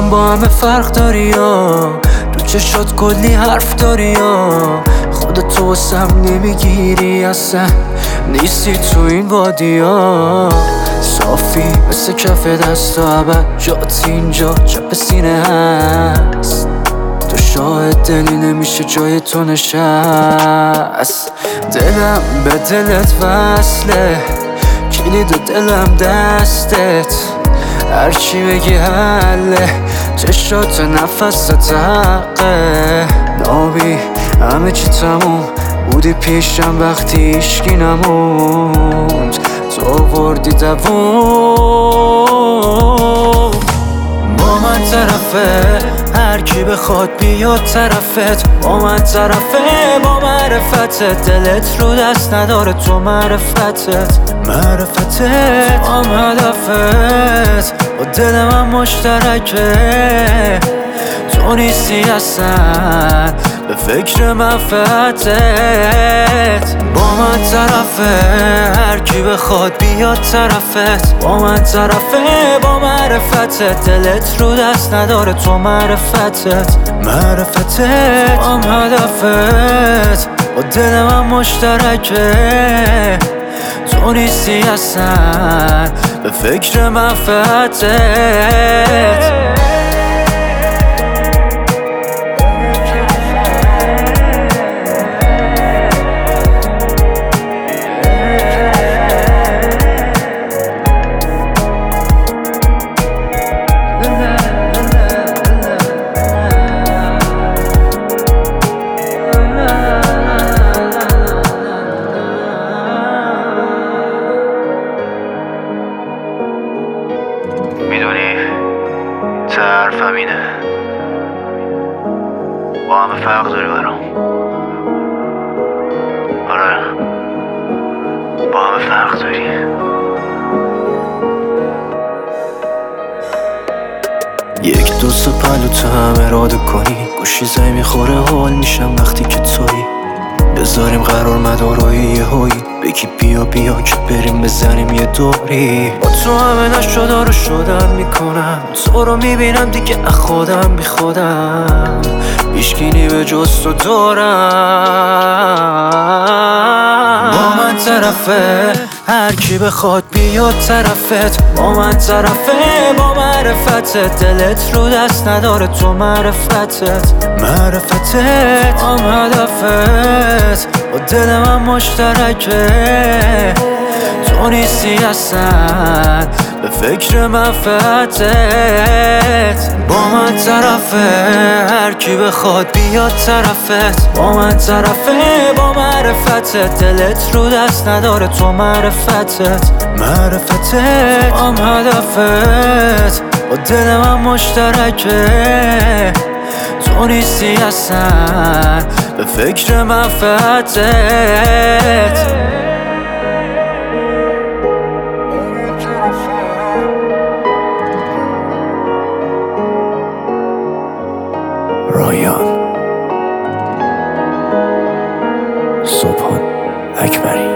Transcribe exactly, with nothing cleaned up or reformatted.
هم با همه فرق داری یا تو چشات کلی حرف داری یا خودتو واسم نمیگیری اصلا نیستی تو این وادی ها صافی مثل کف دست و عبد جات اینجا چپ سینه هست تو شاهد دلی نمیشه جای تو نشست دلم به دلت وصله کلید دلم دستت هرچی بگی حله چشات نفست حقه نابی همه چی تموم بودی پیشم وقتی ایشکی نموند تو آوردی دوون با من طرفه هر کی بخواد بیاد طرفت با من طرفه با معرفتت دلت رو دست نداره تو معرفتت معرفتت هم هدفت با دل من مشترکه تو نیستی اصلا به فکر منفعتت با من طرفه هر کی بخواد بیاد طرفت با من طرفه با معرفتت دلت رو دست نداره تو معرفتت معرفتت هم هدفت با دل من مشترکه تو نیستی اصلا به فکر منفعتت میدونی حرفم اینه با همه فرق داری برام آره با همه فرق داری یک دوست پلو تو هم اراده کنی گوشی زنگ میخوره حال میشم وقتی که تویی بذاریم قرار مدارای یه هایی بگی بیا بیا که بریم بزنیم یه دوری با تو همه نشده رو شدم میکنم تو رو میبینم دیگه خودم بی خودم هیچکی به جز تو دارم با من طرفه هر کی بخواد بیاد طرفت با من طرفه با معرفتت دلت رو دست نداره تو معرفتت معرفتت هم هدفت با دل من مشترکه تو نیستی اصلا به فکر منفعتت با من طرفه هر کی بخواد بیاد طرفت با من طرفه با معرفتت دلت رو دست نداره تو معرفتت معرفتت هم هدفت با دل من مشترکه تو نیستی اصلا به فکر منفعتت رایان سبحان اکبری